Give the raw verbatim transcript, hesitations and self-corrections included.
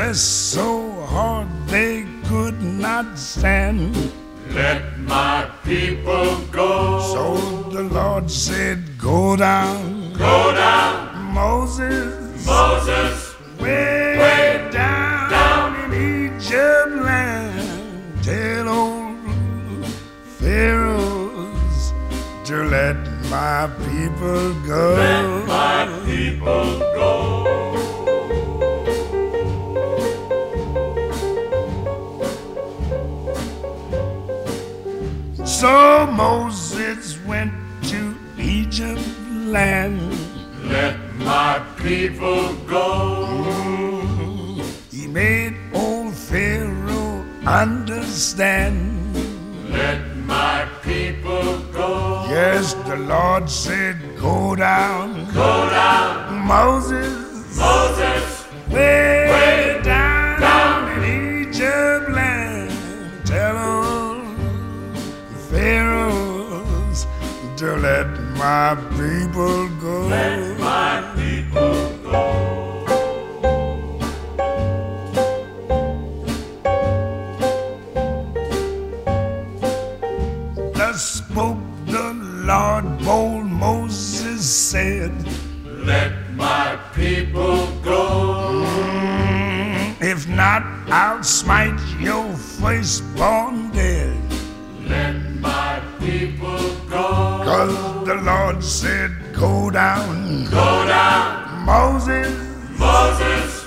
pressed so hard they could not stand. Let my people go. So the Lord said, go down, Go down, Moses, Moses, way, way down, down in Egypt land. Tell old Pharaohs to let my people go. let my people go. So Moses went to Egypt land. Let my people go. He made old Pharaoh understand. Let my people go. Yes, the Lord said, go down, Go down, Moses, Moses, way, way down, down in Egypt land. Tell old Pharaohs to let my people go. let my people go. Thus spoke the Lord, bold Moses said, Let my people go. if not, I'll smite your firstborn dead. Let my people go. Cause the Lord said, go down, Go down, Moses, Moses,